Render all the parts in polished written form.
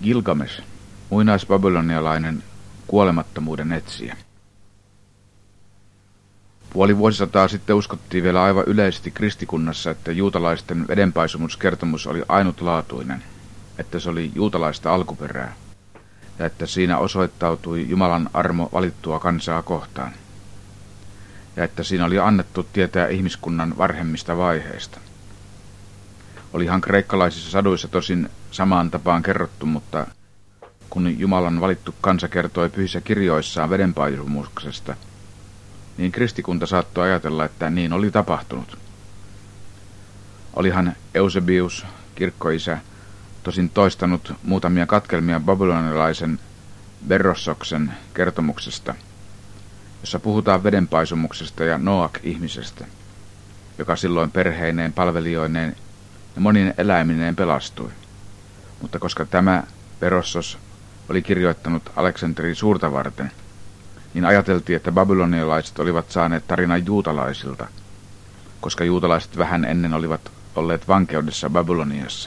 Gilgamesh, muinaisbabylonialainen kuolemattomuuden etsijä. Puoli vuosisataa sitten uskottiin vielä aivan yleisesti kristikunnassa, että juutalaisten vedenpaisumuskertomus oli ainutlaatuinen, että se oli juutalaista alkuperää ja että siinä osoittautui Jumalan armo valittua kansaa kohtaan ja että siinä oli annettu tietää ihmiskunnan varhemmista vaiheista. Olihan kreikkalaisissa saduissa tosin samaan tapaan kerrottu, mutta kun Jumalan valittu kansa kertoi pyhissä kirjoissaan vedenpaisumuksesta, niin kristikunta saattoi ajatella, että niin oli tapahtunut. Olihan Eusebius, kirkkoisä, tosin toistanut muutamia katkelmia babylonialaisen Berossoksen kertomuksesta, jossa puhutaan vedenpaisumuksesta ja Noak-ihmisestä, joka silloin perheineen, palvelijoineen ja monien eläimineen pelastui. Mutta koska tämä Berossos oli kirjoittanut Aleksanterin suurta varten, niin ajateltiin, että babylonialaiset olivat saaneet tarinan juutalaisilta, koska juutalaiset vähän ennen olivat olleet vankeudessa Babyloniassa.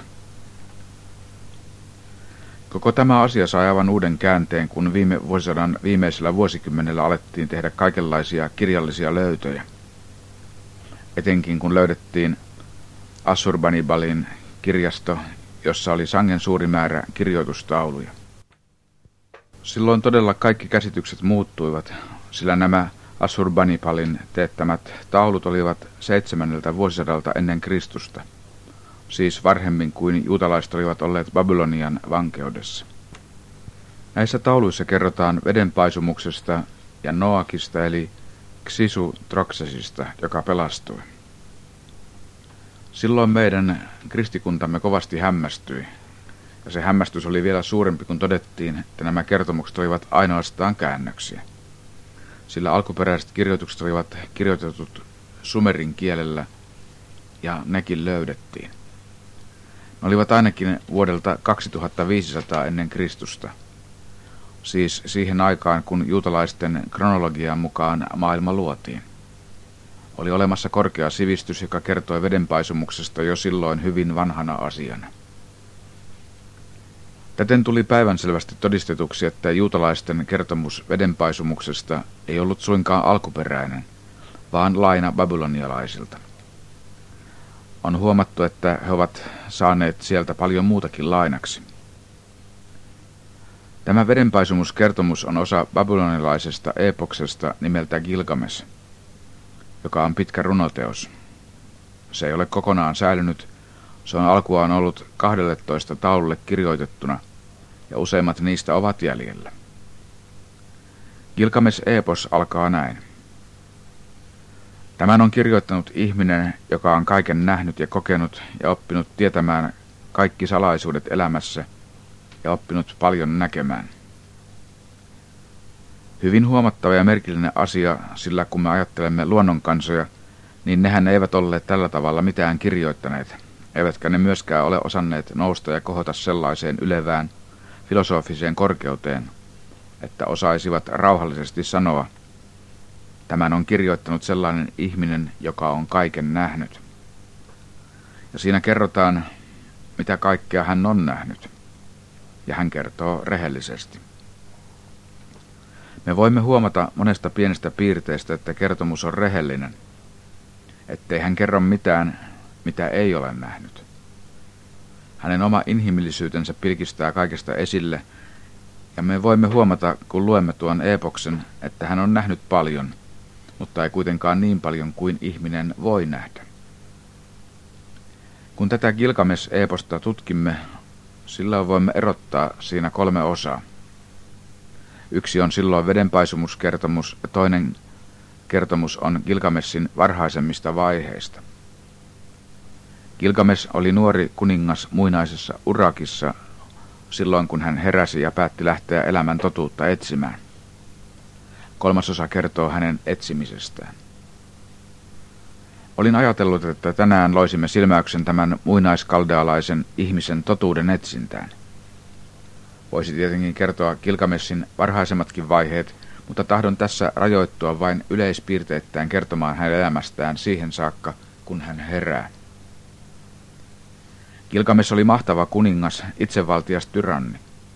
Koko tämä asia sai aivan uuden käänteen, kun viime vuosisadan viimeisellä vuosikymmenellä alettiin tehdä kaikenlaisia kirjallisia löytöjä. Etenkin kun löydettiin Assurbanipalin kirjasto, jossa oli sangen suuri määrä kirjoitustauluja. Silloin todella kaikki käsitykset muuttuivat, sillä nämä Assurbanipalin teettämät taulut olivat 7. vuosisadalta ennen Kristusta, siis varhemmin kuin juutalaiset olivat olleet Babylonian vankeudessa. Näissä tauluissa kerrotaan vedenpaisumuksesta ja Noakista eli Xisu-Troksesista, joka pelastui. Silloin meidän kristikuntamme kovasti hämmästyi, ja se hämmästys oli vielä suurempi, kun todettiin, että nämä kertomukset olivat ainoastaan käännöksiä. Sillä alkuperäiset kirjoitukset olivat kirjoitetut sumerin kielellä, ja nekin löydettiin. Ne olivat ainakin vuodelta 2500 ennen Kristusta, siis siihen aikaan, kun juutalaisten kronologian mukaan maailma luotiin. Oli olemassa korkea sivistys, joka kertoi vedenpaisumuksesta jo silloin hyvin vanhana asiana. Täten tuli päivänselvästi todistetuksi, että juutalaisten kertomus vedenpaisumuksesta ei ollut suinkaan alkuperäinen, vaan laina babylonialaisilta. On huomattu, että he ovat saaneet sieltä paljon muutakin lainaksi. Tämä vedenpaisumuskertomus on osa babylonialaisesta epoksesta nimeltä Gilgamesh, joka on pitkä runoteos. Se ei ole kokonaan säilynyt, se on alkuaan ollut 12 taululle kirjoitettuna, ja useimmat niistä ovat jäljellä. Gilgamesh-epos alkaa näin. Tämän on kirjoittanut ihminen, joka on kaiken nähnyt ja kokenut ja oppinut tietämään kaikki salaisuudet elämässä ja oppinut paljon näkemään. Hyvin huomattava ja merkillinen asia, sillä kun me ajattelemme luonnonkansoja, niin nehän eivät olleet tällä tavalla mitään kirjoittaneet, eivätkä ne myöskään ole osanneet nousta ja kohota sellaiseen ylevään filosofiseen korkeuteen, että osaisivat rauhallisesti sanoa, tämän on kirjoittanut sellainen ihminen, joka on kaiken nähnyt. Ja siinä kerrotaan, mitä kaikkea hän on nähnyt, ja hän kertoo rehellisesti. Me voimme huomata monesta pienestä piirteestä, että kertomus on rehellinen, ettei hän kerro mitään, mitä ei ole nähnyt. Hänen oma inhimillisyytensä pilkistää kaikesta esille, ja me voimme huomata, kun luemme tuon epoksen, että hän on nähnyt paljon, mutta ei kuitenkaan niin paljon kuin ihminen voi nähdä. Kun tätä Gilgamesh-eposta tutkimme, silloin voimme erottaa siinä 3 osaa. Yksi on silloin vedenpaisumuskertomus ja toinen kertomus on Gilgameshin varhaisemmista vaiheista. Gilgamesh oli nuori kuningas muinaisessa Urakissa silloin, kun hän heräsi ja päätti lähteä elämän totuutta etsimään. 3. osa kertoo hänen etsimisestään. Olin ajatellut, että tänään loisimme silmäyksen tämän muinaiskaldealaisen ihmisen totuuden etsintään. Voisi tietenkin kertoa Gilgameshin varhaisemmatkin vaiheet, mutta tahdon tässä rajoittua vain yleispiirteittäin kertomaan hänen elämästään siihen saakka, kun hän herää. Gilgamesh oli mahtava kuningas, itsevaltias tyranni.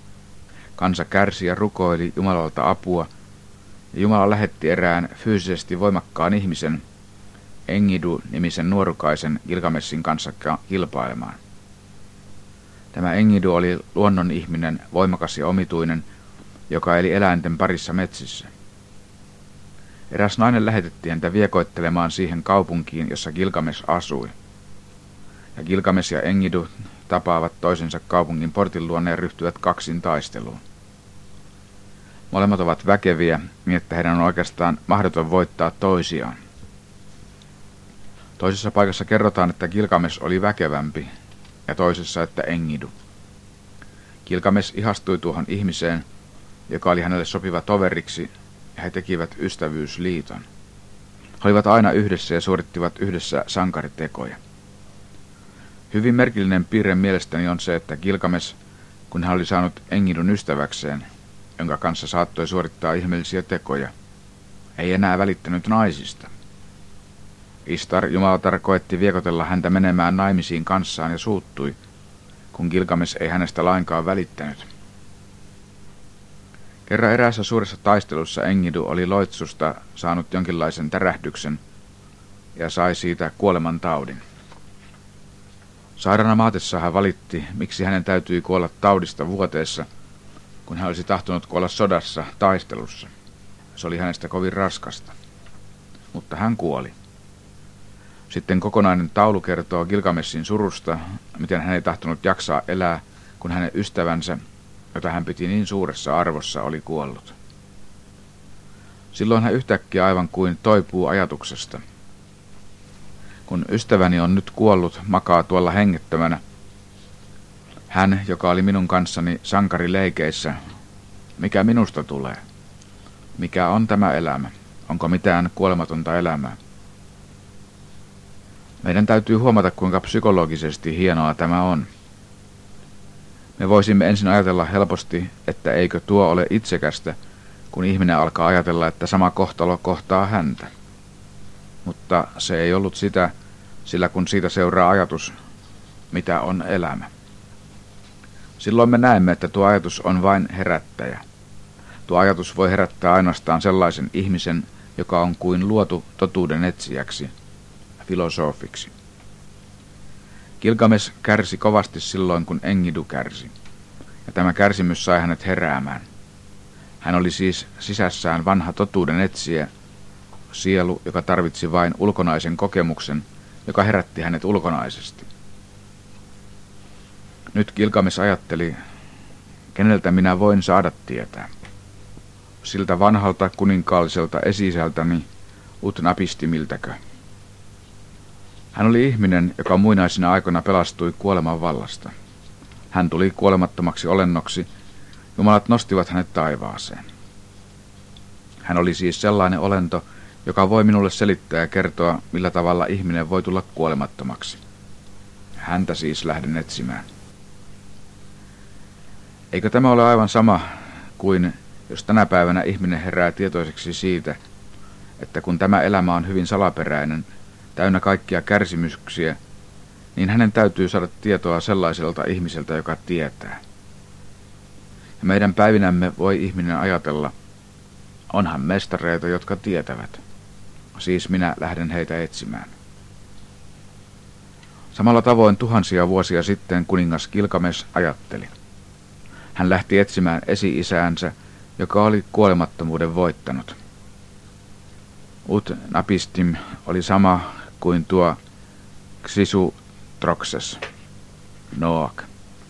Kansa kärsi ja rukoili Jumalalta apua, ja Jumala lähetti erään fyysisesti voimakkaan ihmisen, Enkidu-nimisen nuorukaisen Gilgameshin kanssa kilpailemaan. Tämä Enkidu oli luonnon ihminen, voimakas ja omituinen, joka eli eläinten parissa metsissä. Eräs nainen lähetettiin häntä viekoittelemaan siihen kaupunkiin, jossa Gilgamesh asui. Ja Gilgamesh ja Enkidu tapaavat toisensa kaupungin portin luonne ja ryhtyvät kaksin taisteluun. Molemmat ovat väkeviä, niin että heidän on oikeastaan mahdoton voittaa toisiaan. Toisessa paikassa kerrotaan, että Gilgamesh oli väkevämpi, ja toisessa, että Enkidu. Gilgamesh ihastui tuohon ihmiseen, joka oli hänelle sopiva toveriksi, ja he tekivät ystävyysliiton. He olivat aina yhdessä ja suorittivat yhdessä sankaritekoja. Hyvin merkillinen piirre mielestäni on se, että Gilgamesh, kun hän oli saanut Enkidun ystäväkseen, jonka kanssa saattoi suorittaa ihmeellisiä tekoja, ei enää välittänyt naisista. Istar, Jumalatar, koetti viekotella häntä menemään naimisiin kanssaan ja suuttui, kun Gilgamesh ei hänestä lainkaan välittänyt. Kerran eräässä suuressa taistelussa Enkidu oli loitsusta saanut jonkinlaisen tärähdyksen ja sai siitä kuolemantaudin. Sairaana maatessa hän valitti, miksi hänen täytyi kuolla taudista vuoteessa, kun hän olisi tahtonut kuolla sodassa, taistelussa. Se oli hänestä kovin raskasta. Mutta hän kuoli. Sitten kokonainen taulu kertoo Gilgameshin surusta, miten hän ei tahtonut jaksaa elää, kun hänen ystävänsä, jota hän piti niin suuressa arvossa, oli kuollut. Silloin hän yhtäkkiä aivan kuin toipuu ajatuksesta. Kun ystäväni on nyt kuollut, makaa tuolla hengettömänä. Hän, joka oli minun kanssani sankarileikeissä, mikä minusta tulee? Mikä on tämä elämä? Onko mitään kuolematonta elämää? Meidän täytyy huomata, kuinka psykologisesti hienoa tämä on. Me voisimme ensin ajatella helposti, että eikö tuo ole itsekästä, kun ihminen alkaa ajatella, että sama kohtalo kohtaa häntä. Mutta se ei ollut sitä, sillä kun siitä seuraa ajatus, mitä on elämä. Silloin me näemme, että tuo ajatus on vain herättäjä. Tuo ajatus voi herättää ainoastaan sellaisen ihmisen, joka on kuin luotu totuuden etsijäksi, filosofiksi. Gilgamesh kärsi kovasti silloin, kun Enkidu kärsi, ja tämä kärsimys sai hänet heräämään. Hän oli siis sisässään vanha totuuden etsijä, sielu, joka tarvitsi vain ulkonaisen kokemuksen, joka herätti hänet ulkonaisesti. Nyt Gilgamesh ajatteli, keneltä minä voin saada tietää. Siltä vanhalta kuninkaalliselta esi-isältäni Utnapistimiltäkö. Hän oli ihminen, joka muinaisina aikoina pelastui kuoleman vallasta. Hän tuli kuolemattomaksi olennoksi, jumalat nostivat hänet taivaaseen. Hän oli siis sellainen olento, joka voi minulle selittää ja kertoa, millä tavalla ihminen voi tulla kuolemattomaksi. Häntä siis lähden etsimään. Eikö tämä ole aivan sama kuin jos tänä päivänä ihminen herää tietoiseksi siitä, että kun tämä elämä on hyvin salaperäinen, täynnä kaikkia kärsimyksiä, niin hänen täytyy saada tietoa sellaiselta ihmiseltä, joka tietää. Ja meidän päivinämme voi ihminen ajatella, onhan mestareita, jotka tietävät. Siis minä lähden heitä etsimään. Samalla tavoin tuhansia vuosia sitten kuningas Gilgamesh ajatteli. Hän lähti etsimään esi-isäänsä, joka oli kuolemattomuuden voittanut. Utnapistim oli sama kuin tuo Xisutroxes, Noak.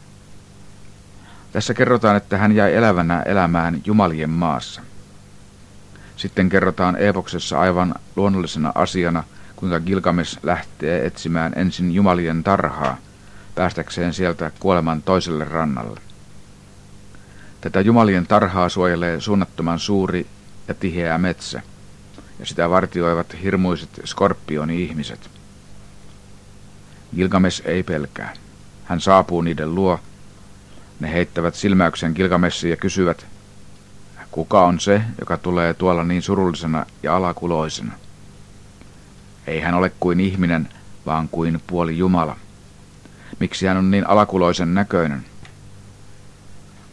Tässä kerrotaan, että hän jäi elävänä elämään jumalien maassa. Sitten kerrotaan eepoksessa aivan luonnollisena asiana, kuinka Gilgamesh lähtee etsimään ensin jumalien tarhaa, päästäkseen sieltä kuoleman toiselle rannalle. Tätä jumalien tarhaa suojelee suunnattoman suuri ja tiheä metsä, ja sitä vartioivat hirmuiset skorpioni-ihmiset. Gilgamesh ei pelkää. Hän saapuu niiden luo. Ne heittävät silmäyksen Gilgameshiin ja kysyvät, kuka on se, joka tulee tuolla niin surullisena ja alakuloisena? Ei hän ole kuin ihminen, vaan kuin puoli Jumala. Miksi hän on niin alakuloisen näköinen?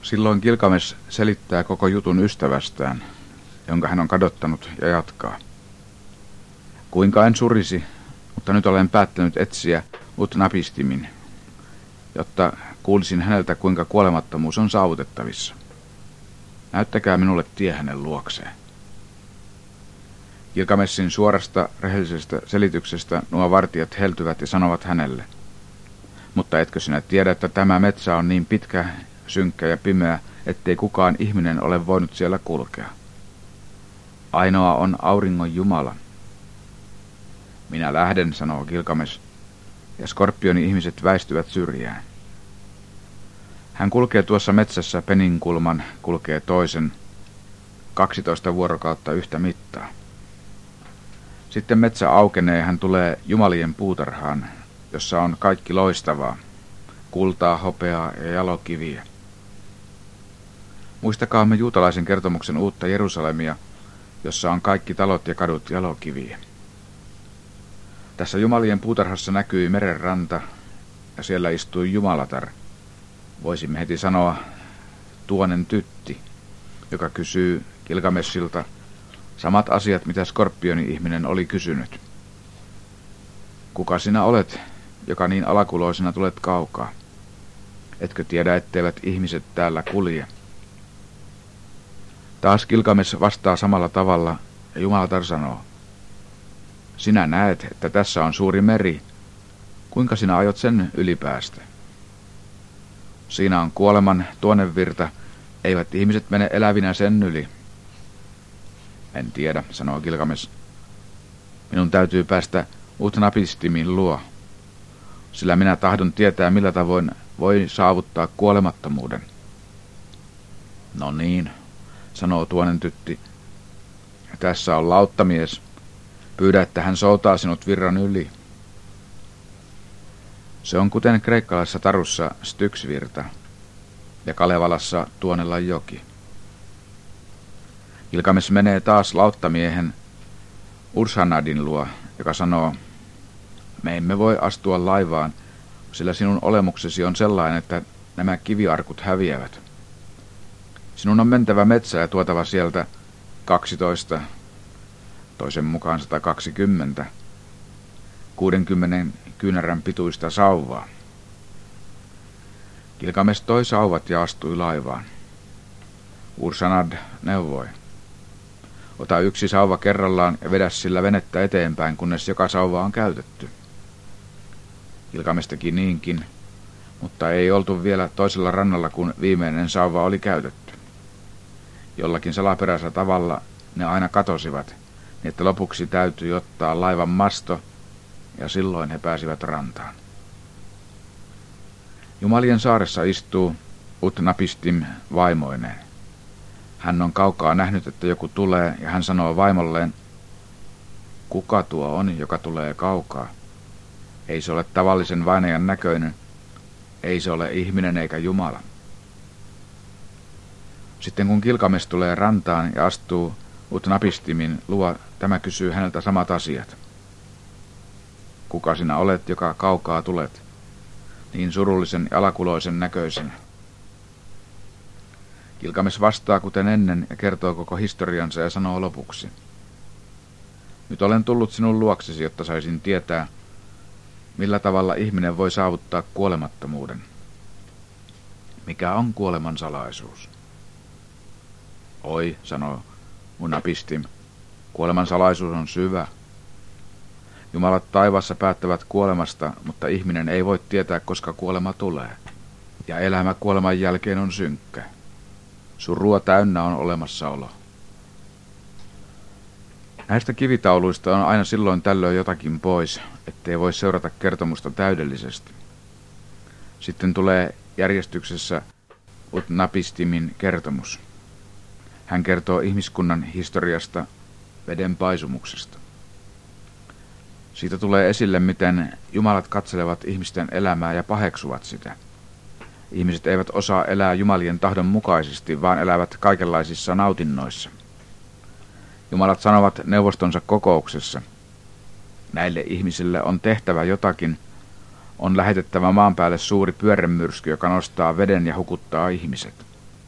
Silloin Gilgamesh selittää koko jutun ystävästään, jonka hän on kadottanut, ja jatkaa. Kuinka en surisi, mutta nyt olen päättänyt etsiä Utnapistimin, jotta kuulisin häneltä, kuinka kuolemattomuus on saavutettavissa. Näyttäkää minulle tie hänen luokseen. Gilgameshin suorasta, rehellisestä selityksestä nuo vartijat heltyvät ja sanovat hänelle. Mutta etkö sinä tiedä, että tämä metsä on niin pitkä, synkkä ja pimeä, ettei kukaan ihminen ole voinut siellä kulkea. Ainoa on auringon Jumala. Minä lähden, sanoo Gilgamesh, ja skorpioni-ihmiset väistyvät syrjään. Hän kulkee tuossa metsässä peninkulman, kulkee toisen, 12 vuorokautta yhtä mittaa. Sitten metsä aukenee, hän tulee jumalien puutarhaan, jossa on kaikki loistavaa, kultaa, hopeaa ja jalokiviä. Muistakaamme juutalaisen kertomuksen uutta Jerusalemia, jossa on kaikki talot ja kadut jalokiviä. Tässä jumalien puutarhassa näkyi meren ranta, ja siellä istui Jumalatar. Voisimme heti sanoa tuonen tytti, joka kysyy Gilgameshilta samat asiat, mitä skorpioni-ihminen oli kysynyt. Kuka sinä olet, joka niin alakuloisena tulet kaukaa? Etkö tiedä, etteivät ihmiset täällä kulje? Taas Gilgamesh vastaa samalla tavalla, ja Jumalatar sanoo, sinä näet, että tässä on suuri meri. Kuinka sinä aiot sen ylipäästä? Siinä on kuoleman tuonnevirta, eivät ihmiset mene elävinä sen yli. En tiedä, sanoo Gilgamesh. Minun täytyy päästä Utnapistimin luo, sillä minä tahdon tietää, millä tavoin voi saavuttaa kuolemattomuuden. No niin, sanoo tuonen tytti. Tässä on lauttamies. Pyydä, että hän soutaa sinut virran yli. Se on kuten kreikkalaisessa tarussa Styx-virta ja Kalevalassa Tuonella joki. Gilgamesh menee taas lauttamiehen Ursanadin luo, joka sanoo, me emme voi astua laivaan, sillä sinun olemuksesi on sellainen, että nämä kiviarkut häviävät. Sinun on mentävä metsään ja tuotava sieltä 12, toisen mukaan 120, 60 kyynärän pituista sauvaa. Gilgamesh toi sauvat ja astui laivaan. Ursanad neuvoi. Ota yksi sauva kerrallaan ja vedä sillä venettä eteenpäin, kunnes joka sauva on käytetty. Gilgamesh teki niinkin, mutta ei oltu vielä toisella rannalla, kun viimeinen sauva oli käytetty. Jollakin salaperäisellä tavalla ne aina katosivat, niin että lopuksi täytyi ottaa laivan masto, ja silloin he pääsivät rantaan. Jumalien saaressa istuu Utnapistim vaimoineen. Hän on kaukaa nähnyt, että joku tulee, ja hän sanoo vaimolleen, kuka tuo on, joka tulee kaukaa? Ei se ole tavallisen vainajan näköinen, ei se ole ihminen eikä Jumala. Sitten kun Gilgamesh tulee rantaan ja astuu Utnapistimin luo, tämä kysyy häneltä samat asiat. Kuka sinä olet, joka kaukaa tulet, niin surullisen ja alakuloisen näköisen? Gilgamesh vastaa kuten ennen ja kertoo koko historiansa ja sanoo lopuksi. Nyt olen tullut sinun luoksesi, jotta saisin tietää, millä tavalla ihminen voi saavuttaa kuolemattomuuden. Mikä on kuoleman salaisuus? Oi, sanoo Utnapistim, kuoleman salaisuus on syvä. Jumalat taivaassa päättävät kuolemasta, mutta ihminen ei voi tietää, koska kuolema tulee. Ja elämä kuoleman jälkeen on synkkä. Surua täynnä on olemassaolo. Näistä kivitauluista on aina silloin tällöin jotakin pois, ettei voi seurata kertomusta täydellisesti. Sitten tulee järjestyksessä Utnapistimin kertomus. Hän kertoo ihmiskunnan historiasta, veden paisumuksesta. Siitä tulee esille, miten jumalat katselevat ihmisten elämää ja paheksuvat sitä. Ihmiset eivät osaa elää jumalien tahdon mukaisesti, vaan elävät kaikenlaisissa nautinnoissa. Jumalat sanovat neuvostonsa kokouksessa. Näille ihmisille on tehtävä jotakin, on lähetettävä maan päälle suuri pyörremyrsky, joka nostaa veden ja hukuttaa ihmiset.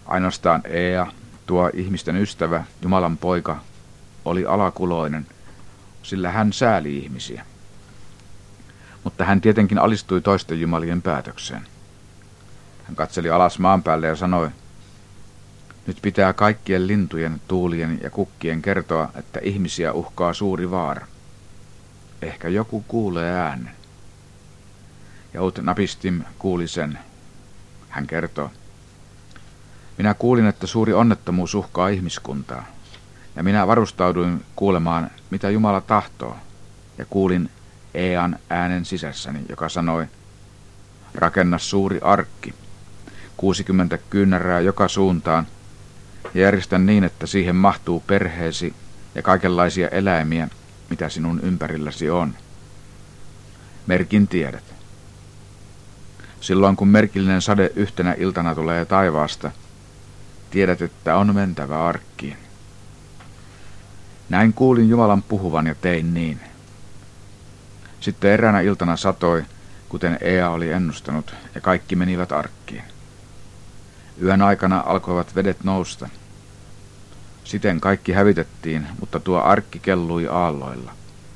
Ainoastaan Ea, tuo ihmisten ystävä, Jumalan poika, oli alakuloinen, sillä hän sääli ihmisiä. Mutta hän tietenkin alistui toisten jumalien päätökseen. Hän katseli alas maan päälle ja sanoi, nyt pitää kaikkien lintujen, tuulien ja kukkien kertoa, että ihmisiä uhkaa suuri vaara. Ehkä joku kuulee äänen. Ja Ut-Napistim kuuli sen. Hän kertoo, minä kuulin, että suuri onnettomuus uhkaa ihmiskuntaa. Ja minä varustauduin kuulemaan, mitä Jumala tahtoo. Ja kuulin Ean äänen sisässäni, joka sanoi, rakenna suuri arkki, 60 kyynärää joka suuntaan, ja järjestä niin, että siihen mahtuu perheesi ja kaikenlaisia eläimiä, mitä sinun ympärilläsi on. Merkin tiedät. Silloin kun merkillinen sade yhtenä iltana tulee taivaasta, tiedät, että on mentävä arkkiin. Näin kuulin Jumalan puhuvan ja tein niin. Sitten eräänä iltana satoi, kuten Ea oli ennustanut, ja kaikki menivät arkkiin. Yön aikana alkoivat vedet nousta. Siten kaikki hävitettiin, mutta tuo arkki kellui aalloilla.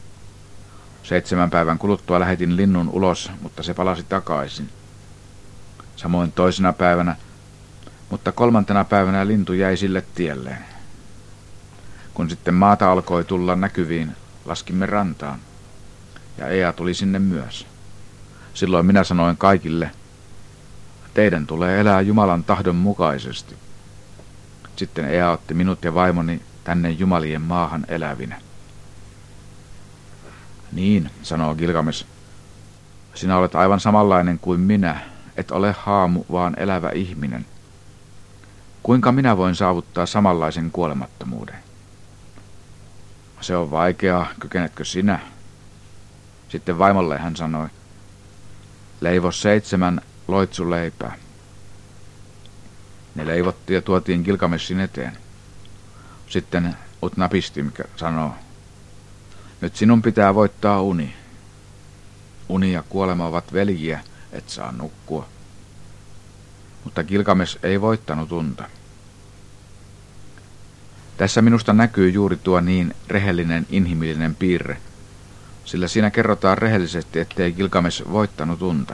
7 päivän kuluttua lähetin linnun ulos, mutta se palasi takaisin. Samoin toisena päivänä, mutta 3. päivänä lintu jäi sille tielleen. Kun sitten maata alkoi tulla näkyviin, laskimme rantaan, ja Ea tuli sinne myös. Silloin minä sanoin kaikille, teidän tulee elää Jumalan tahdon mukaisesti. Sitten Ea otti minut ja vaimoni tänne Jumalien maahan elävinä. Niin, sanoo Gilgamesh, sinä olet aivan samanlainen kuin minä, et ole haamu, vaan elävä ihminen. Kuinka minä voin saavuttaa samanlaisen kuolemattomuuden? Se on vaikeaa, kykenetkö sinä? Sitten vaimolle hän sanoi, leivo 7 loitsuleipää. Ne leivottiin ja tuotiin Gilgameshin eteen. Sitten Ut-Napistim sanoo, nyt sinun pitää voittaa uni. Uni ja kuolema ovat veljiä, et saa nukkua. Mutta Gilgamesh ei voittanut unta. Tässä minusta näkyy juuri tuo niin rehellinen inhimillinen piirre, sillä siinä kerrotaan rehellisesti, ettei Gilgamesh voittanut unta.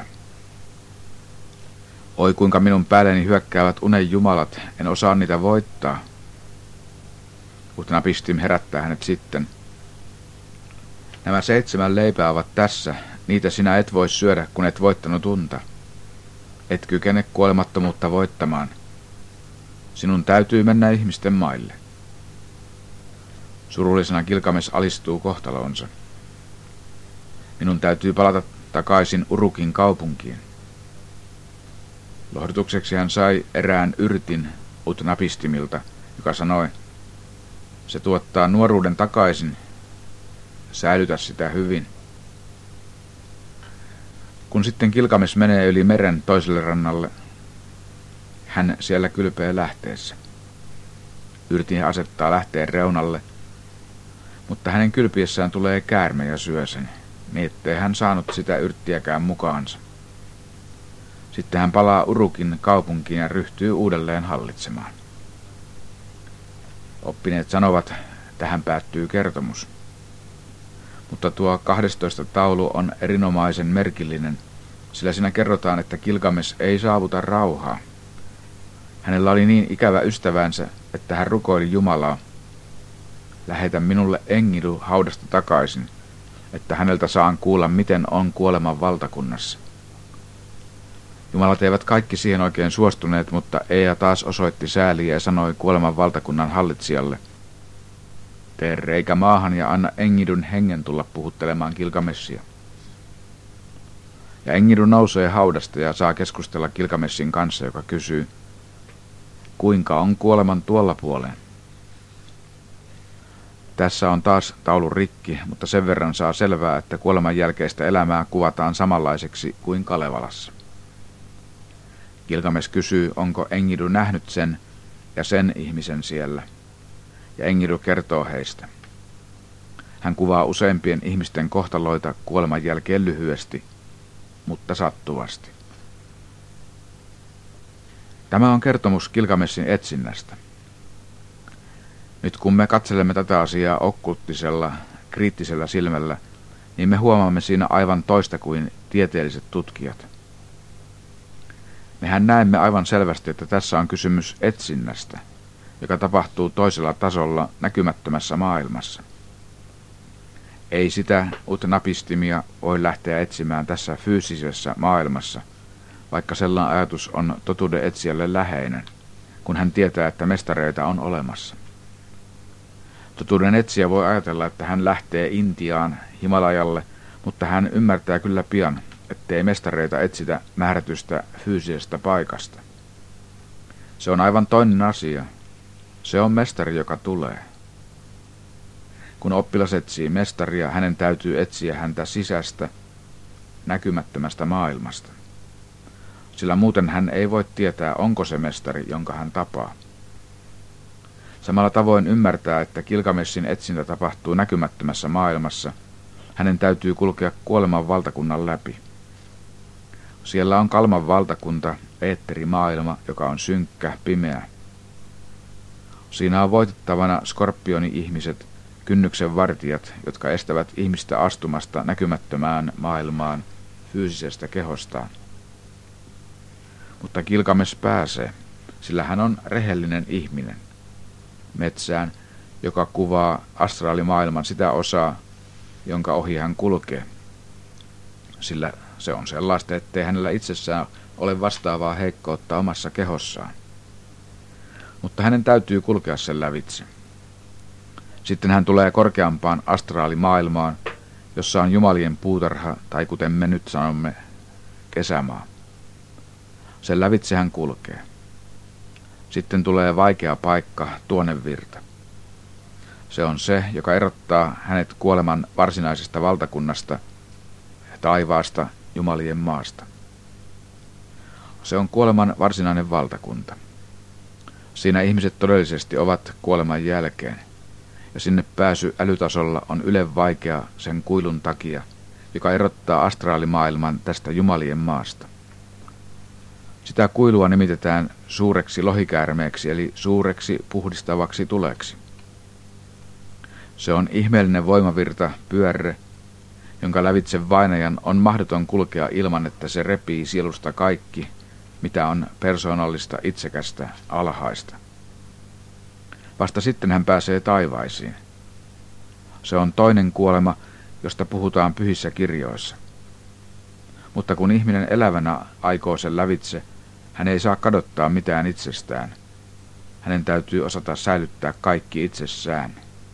Oi kuinka minun päälleni hyökkäävät unen jumalat, en osaa niitä voittaa. Ut-Napistim herättää hänet sitten. Nämä 7 leipää ovat tässä, niitä sinä et voi syödä, kun et voittanut unta. Et kykene kuolemattomuutta voittamaan. Sinun täytyy mennä ihmisten maille. Surullisena Gilgamesh alistuu kohtaloonsa. Minun täytyy palata takaisin Urukin kaupunkiin. Lohdutukseksi hän sai erään yrtin Ut-Napistimilta, joka sanoi, se tuottaa nuoruuden takaisin, säilytä sitä hyvin. Kun sitten Gilgamesh menee yli meren toiselle rannalle, hän siellä kylpee lähteessä. Yrtin asettaa lähteen reunalle, mutta hänen kylpiessään tulee käärme ja syö sen, niin ettei hän saanut sitä yrttiäkään mukaansa. Sitten hän palaa Urukin kaupunkiin ja ryhtyy uudelleen hallitsemaan. Oppineet sanovat, tähän päättyy kertomus. Mutta tuo 12. taulu on erinomaisen merkillinen, sillä siinä kerrotaan, että Gilgamesh ei saavuta rauhaa. Hänellä oli niin ikävä ystävänsä, että hän rukoili Jumalaa, lähetä minulle Enkidu haudasta takaisin, että häneltä saan kuulla, miten on kuoleman valtakunnassa. Jumalat eivät kaikki siihen oikein suostuneet, mutta Ea taas osoitti sääliä ja sanoi kuoleman valtakunnan hallitsijalle, tee reikä maahan ja anna Enkidun hengen tulla puhuttelemaan Gilgameshia. Ja Enkidu nousee haudasta ja saa keskustella Gilgameshin kanssa, joka kysyy, kuinka on kuoleman tuolla puoleen? Tässä on taas taulun rikki, mutta sen verran saa selvää, että kuoleman jälkeistä elämää kuvataan samanlaiseksi kuin Kalevalassa. Gilgamesh kysyy, onko Enkidu nähnyt sen ja sen ihmisen siellä, ja Enkidu kertoo heistä. Hän kuvaa useimpien ihmisten kohtaloita kuoleman jälkeen lyhyesti, mutta sattuvasti. Tämä on kertomus Gilgameshin etsinnästä. Nyt kun me katselemme tätä asiaa okkulttisella, kriittisellä silmällä, niin me huomaamme siinä aivan toista kuin tieteelliset tutkijat. Mehän näemme aivan selvästi, että tässä on kysymys etsinnästä, joka tapahtuu toisella tasolla näkymättömässä maailmassa. Ei sitä utnapistimia voi lähteä etsimään tässä fyysisessä maailmassa, vaikka sellainen ajatus on totuuden etsijälle läheinen, kun hän tietää, että mestareita on olemassa. Totuuden etsijä voi ajatella, että hän lähtee Intiaan, Himalajalle, mutta hän ymmärtää kyllä pian, ettei mestareita etsitä määrätystä fyysisestä paikasta. Se on aivan toinen asia. Se on mestari, joka tulee. Kun oppilas etsii mestaria, hänen täytyy etsiä häntä sisästä, näkymättömästä maailmasta. Sillä muuten hän ei voi tietää, onko se mestari, jonka hän tapaa. Samalla tavoin ymmärtää, että Gilgameshin etsintä tapahtuu näkymättömässä maailmassa, hänen täytyy kulkea kuoleman valtakunnan läpi. Siellä on Kalman valtakunta, eetterimaailma, joka on synkkä, pimeä. Siinä on voitettavana skorpioni-ihmiset, kynnyksen vartijat, jotka estävät ihmistä astumasta näkymättömään maailmaan fyysisestä kehostaan. Mutta Gilgamesh pääsee, sillä hän on rehellinen ihminen. Metsään, joka kuvaa astraalimaailman sitä osaa, jonka ohi hän kulkee. Sillä se on sellaista, ettei hänellä itsessään ole vastaavaa heikkoutta omassa kehossaan. Mutta hänen täytyy kulkea sen lävitse. Sitten hän tulee korkeampaan astraalimaailmaan, jossa on jumalien puutarha, tai kuten me nyt sanomme, kesämaa. Sen lävitse hän kulkee. Sitten tulee vaikea paikka, tuonnevirta. Se on se, joka erottaa hänet kuoleman varsinaisesta valtakunnasta, taivaasta, jumalien maasta. Se on kuoleman varsinainen valtakunta. Siinä ihmiset todellisesti ovat kuoleman jälkeen, ja sinne pääsy älytasolla on ylen vaikea sen kuilun takia, joka erottaa astraalimaailman tästä jumalien maasta. Sitä kuilua nimitetään suureksi lohikäärmeeksi, eli suureksi puhdistavaksi tuleksi. Se on ihmeellinen voimavirta, pyörre, jonka lävitse vainajan on mahdoton kulkea ilman, että se repii sielusta kaikki, mitä on persoonallista, itsekästä, alhaista. Vasta sitten hän pääsee taivaisiin. Se on toinen kuolema, josta puhutaan pyhissä kirjoissa. Mutta kun ihminen elävänä aikoo sen lävitse, hän ei saa kadottaa mitään itsestään. Hänen täytyy osata säilyttää kaikki itsessään.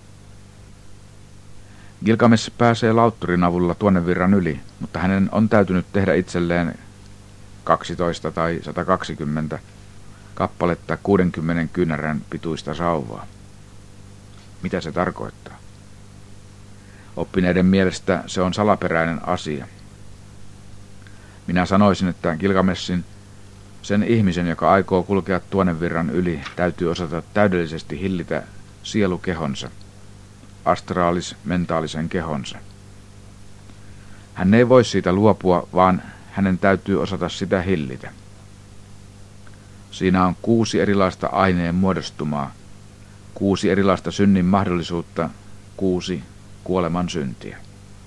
Gilgamesh pääsee lautturin avulla tuonnevirran yli, mutta hänen on täytynyt tehdä itselleen 12 tai 120 kappaletta 60 kyynärän pituista sauvaa. Mitä se tarkoittaa? Oppineiden mielestä se on salaperäinen asia. Minä sanoisin, että Gilgameshin, sen ihmisen, joka aikoo kulkea tuonnevirran yli, täytyy osata täydellisesti hillitä sielukehonsa, astraalis-mentaalisen kehonsa. Hän ei voi siitä luopua, vaan hänen täytyy osata sitä hillitä. Siinä on 6 erilaista aineen muodostumaa, 6 erilaista synnin mahdollisuutta, 6 kuoleman syntiä.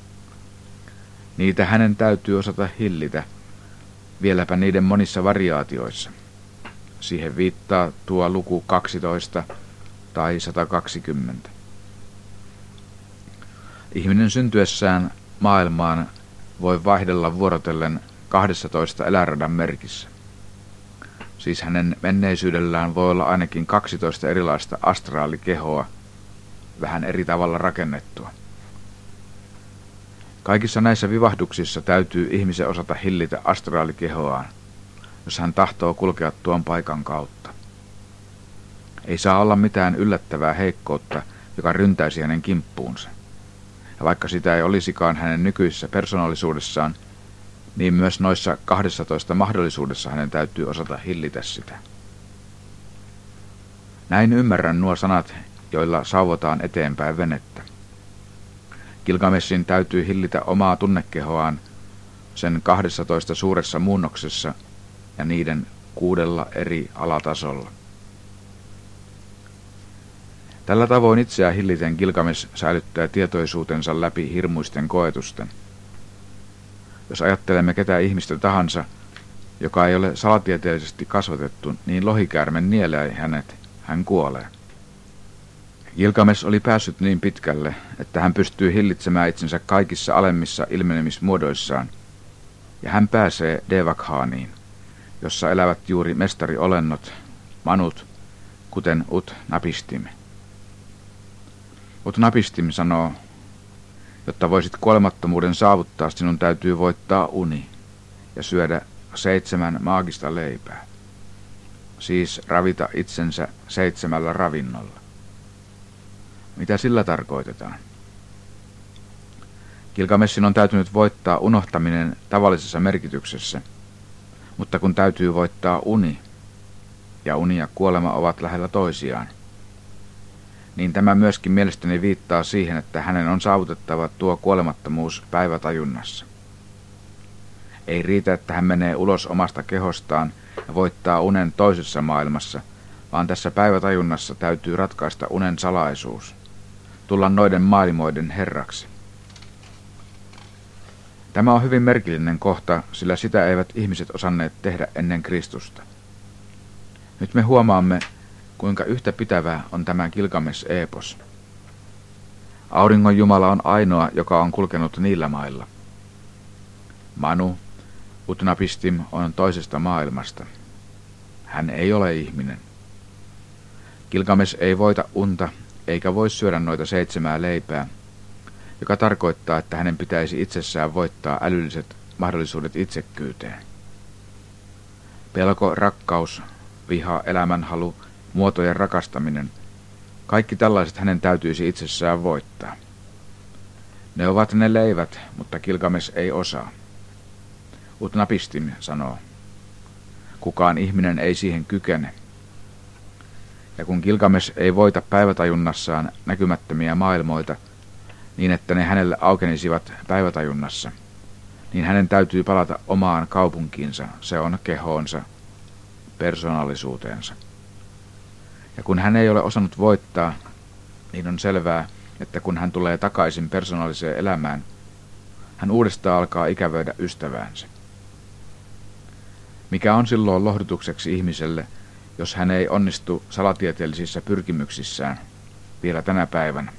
Niitä hänen täytyy osata hillitä, vieläpä niiden monissa variaatioissa. Siihen viittaa tuo luku 12 tai 120. Ihminen syntyessään maailmaan voi vaihdella vuorotellen 12 eläinradan merkissä. Siis hänen menneisyydellään voi olla ainakin 12 erilaista astraalikehoa, vähän eri tavalla rakennettua. Kaikissa näissä vivahduksissa täytyy ihmisen osata hillitä astraalikehoaan, jos hän tahtoo kulkea tuon paikan kautta. Ei saa olla mitään yllättävää heikkoutta, joka ryntäisi hänen kimppuunsa. Ja vaikka sitä ei olisikaan hänen nykyisessä persoonallisuudessaan, niin myös noissa 12 mahdollisuudessa hänen täytyy osata hillitä sitä. Näin ymmärrän nuo sanat, joilla sauvotaan eteenpäin venettä. Gilgameshin täytyy hillitä omaa tunnekehoaan sen 12 suuressa muunnoksessa ja niiden 6 eri alatasolla. Tällä tavoin itseään hilliten Gilgamesh säilyttää tietoisuutensa läpi hirmuisten koetusten. Jos ajattelemme ketä ihmistä tahansa, joka ei ole salatieteellisesti kasvatettu, niin lohikäärme nielee hänet, hän kuolee. Gilgamesh oli päässyt niin pitkälle, että hän pystyy hillitsemään itsensä kaikissa alemmissa ilmenemismuodoissaan, ja hän pääsee Devakhaaniin, jossa elävät juuri mestariolennot, manut, kuten Ut-Napistim. Ut-Napistim sanoo, jotta voisit kuolemattomuuden saavuttaa, sinun täytyy voittaa uni ja syödä 7 maagista leipää, siis ravita itsensä 7 ravinnolla. Mitä sillä tarkoitetaan? Gilgameshin on täytynyt voittaa unohtaminen tavallisessa merkityksessä, mutta kun täytyy voittaa uni, ja uni ja kuolema ovat lähellä toisiaan, niin tämä myöskin mielestäni viittaa siihen, että hänen on saavutettava tuo kuolemattomuus päivätajunnassa. Ei riitä, että hän menee ulos omasta kehostaan ja voittaa unen toisessa maailmassa, vaan tässä päivätajunnassa täytyy ratkaista unen salaisuus, tulla noiden maailmoiden herraksi. Tämä on hyvin merkillinen kohta, sillä sitä eivät ihmiset osanneet tehdä ennen Kristusta. Nyt me huomaamme, kuinka yhtä pitävä on tämä Gilgamesh-eepos. Auringon Jumala on ainoa, joka on kulkenut niillä mailla. Manu, Utnapistim, on toisesta maailmasta. Hän ei ole ihminen. Gilgamesh ei voita unta, eikä voi syödä noita 7 leipää, joka tarkoittaa, että hänen pitäisi itsessään voittaa älylliset mahdollisuudet itsekkyyteen. Pelko, rakkaus, viha, elämänhalu, muotojen rakastaminen, kaikki tällaiset hänen täytyisi itsessään voittaa. Ne ovat ne leivät, mutta Gilgamesh ei osaa. Utnapistim sanoo, kukaan ihminen ei siihen kykene. Ja kun Gilgamesh ei voita päivätajunnassaan näkymättömiä maailmoita, niin että ne hänelle aukenisivat päivätajunnassa, niin hänen täytyy palata omaan kaupunkiinsa, se on kehoonsa, persoonallisuuteensa. Ja kun hän ei ole osannut voittaa, niin on selvää, että kun hän tulee takaisin persoonalliseen elämään, hän uudestaan alkaa ikävöidä ystäväänsä. Mikä on silloin lohdutukseksi ihmiselle, jos hän ei onnistu salatieteellisissä pyrkimyksissään vielä tänä päivänä?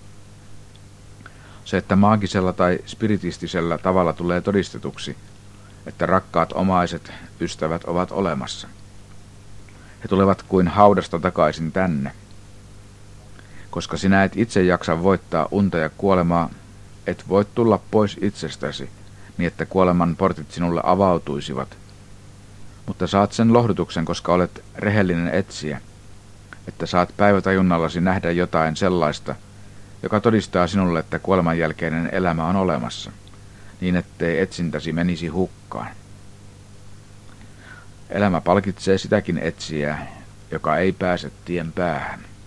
Se, että maagisella tai spiritistisellä tavalla tulee todistetuksi, että rakkaat omaiset ystävät ovat olemassa. He tulevat kuin haudasta takaisin tänne. Koska sinä et itse jaksa voittaa unta ja kuolemaa, et voi tulla pois itsestäsi, niin että kuoleman portit sinulle avautuisivat. Mutta saat sen lohdutuksen, koska olet rehellinen etsijä, että saat päivätajunnallasi nähdä jotain sellaista, joka todistaa sinulle, että kuoleman jälkeinen elämä on olemassa, niin ettei etsintäsi menisi hukkaan. Elämä palkitsee sitäkin etsijää, joka ei pääse tien päähän.